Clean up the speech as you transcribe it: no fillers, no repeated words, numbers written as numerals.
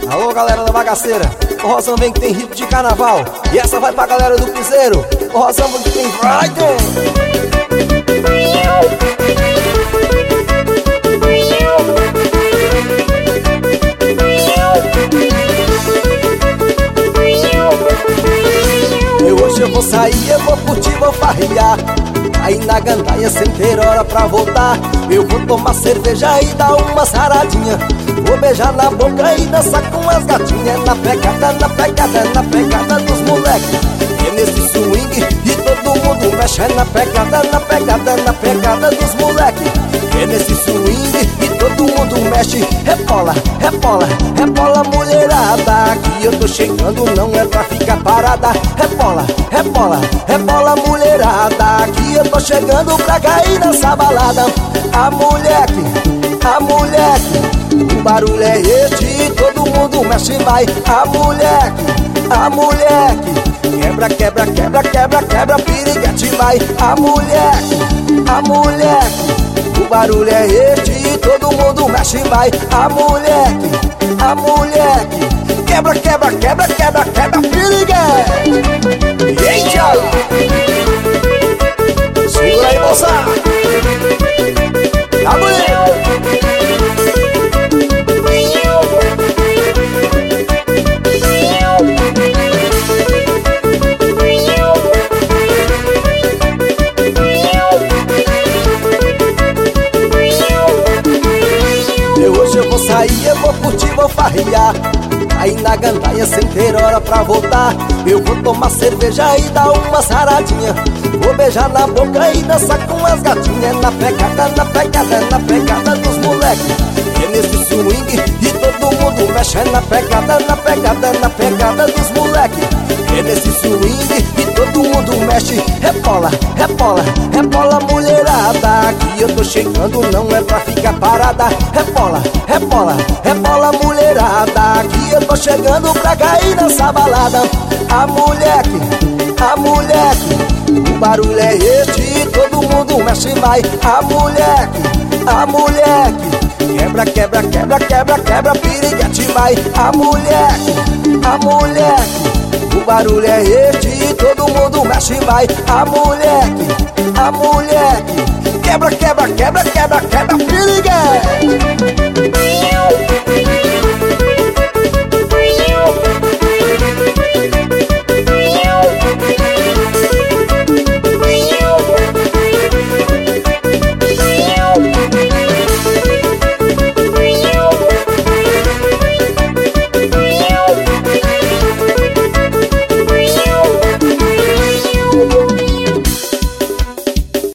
Alô, galera da bagaceira, o Rosão vem que tem ritmo de carnaval. E essa vai pra galera do piseiro, o Rosão vem que tem Friday. Hoje eu vou sair, eu vou curtir, vou farrear. Aí na gandaia sem ter hora pra voltar. Eu vou tomar cerveja e dar uma saradinha. Vou beijar na boca e dançar com as gatinhas. Na pegada, na pegada, na pegada dos moleques. É nesse swing e todo mundo mexe. Na pegada, na pegada, na pegada dos moleques. É nesse swing e todo mundo mexe. Rebola, rebola, rebola mulherada. Que eu tô chegando, não é pra ficar parada. Rebola, rebola, rebola mulherada. Que eu tô chegando pra cair nessa balada. A moleque, o barulho é este, todo mundo mexe e vai. A moleque, quebra, quebra, quebra, quebra, quebra, piriguete vai. A moleque, o barulho é este, todo mundo mexe e vai. A moleque, quebra, quebra, quebra, quebra, quebra, piriguete. Eita! Segura aí, moça! Tá bonito! Hoje eu vou sair, eu vou curtir, vou farrear. Aí na gandaia sem ter hora pra voltar. Eu vou tomar cerveja e dar uma saradinha. Vou beijar na boca e dançar com as gatinhas. Na pegada, na pegada, na pegada dos moleques. É nesse swing e todo mundo mexe. Na pegada, na pegada, na pegada dos moleques. É nesse swing e todo mundo mexe. Rebola, rebola, rebola mulherada. Que eu tô chegando, não é pra ficar parada. Rebola, rebola, rebola mulherada. Que eu tô chegando pra cair nessa balada. A moleque, o barulho é este, todo mundo mexe e vai. A moleque, quebra, quebra, quebra, quebra, quebra, piriguete vai. A moleque, o barulho é este, todo mundo mexe e vai. A moleque, quebra, quebra, quebra, quebra, quebra, piriguete.